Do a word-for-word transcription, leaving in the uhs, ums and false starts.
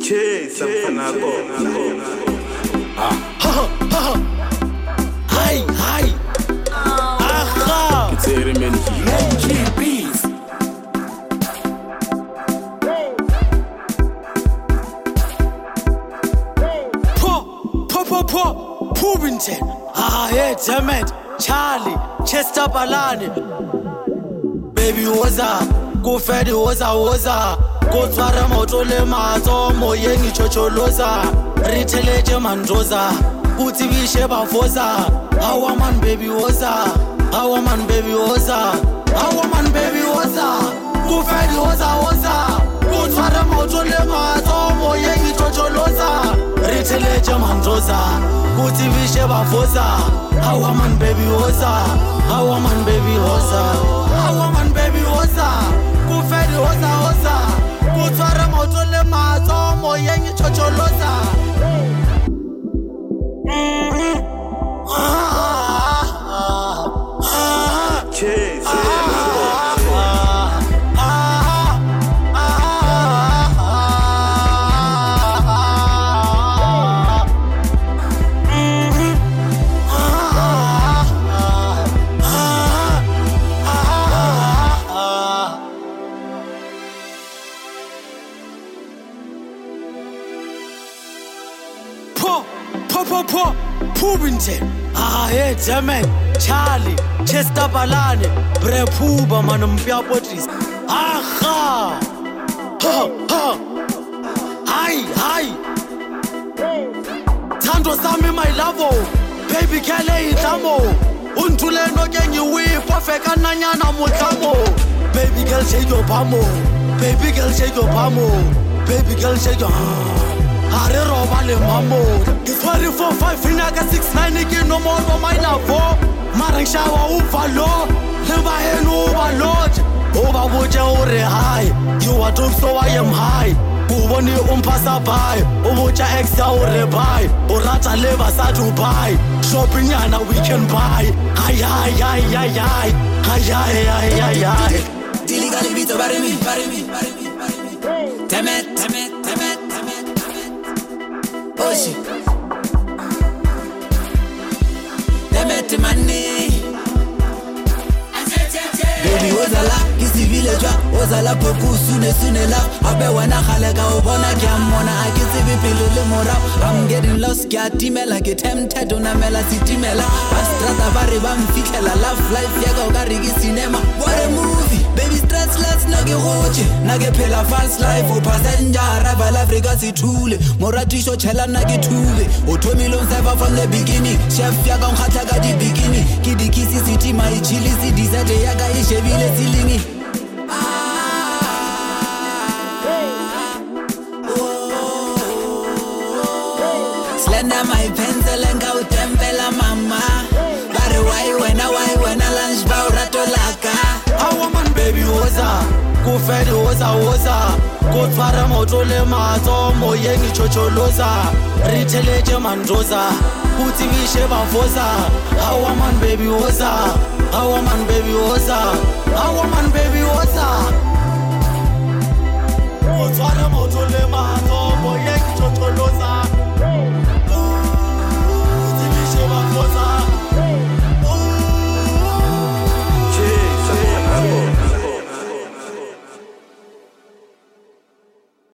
Chase mfana kona. Hi hi. Aha. Kitere menji. Menji bees. Po po po po. Pubinten. Ah hey damn it. Charlie. Chester Balani. Baby woza. Go fedi woza woza. Go twara moto le mato moye ngichocholoza. Riteleje mandoza. Uti vishe bafoza. Our man baby woza. Our man baby woza. Our man baby woza. Go fedi woza woza. Go twara moto le mato moye ngichocholoza. Riteleje mandoza. Uti vishe bafoza. Our man baby woza. Our man baby woza. Our man baby woza. Go fedi woza woza. Kutwara moto le mato moye ngichocholoza. Chase Po po po po Pubinten. Ah hey damn it. Charlie Chester Balani. Bre Puba manompia potris. Aha. Ha ha. Hi hi. Tando sami my love. Baby kele itamo. Untule no gengi whip perfect nanyana mutamo. Baby girl shake your pamo. Baby girl shake your pamo. Baby girl shake your Hare roba le mambo. It's twenty-four five finaga six nine ke no more for my love. Marang shawa ufalo. Leba henu balot. Oba boja ore high. You are dope so I am high. Uboni umpasa by. Oboja extra ore buy. Orata leva sa Dubai. Shopping yana we can buy. Ay ay ay ay ay. Ay ay ay ay ay. Dili gali bito bare mi, bare mi, bare mi, bare mi. Temet, temet, temet, temet, temet. Oshi. Temet money. Baby ozala, kisi village ozala poku sune sune la. Abe wana khalega obona kiamona akisi bipilo le morap. I'm getting lost kya timela get tempted una mela sitimela. Pastrata bare bam fikela love life yaga ugarigi cinema. What a movie. Baby stressless nage hoche nage phela fast life o passenger arrival Africa sithule moratisho chela nage thube uthomile umseva from the beginning chef yaga nghatla ka di bikini kidikisi city my chili si desert yaga ishebile silingi slender my pencil and go tempela mama bare why when I why when I lunch ba uratolaka. Our man baby woza. Go fedi woza woza. Go twara moto le mato moye ngichocholoza. Riteleje mandoza. Uti vishe bafoza. Our man baby woza. Our man baby woza. Our man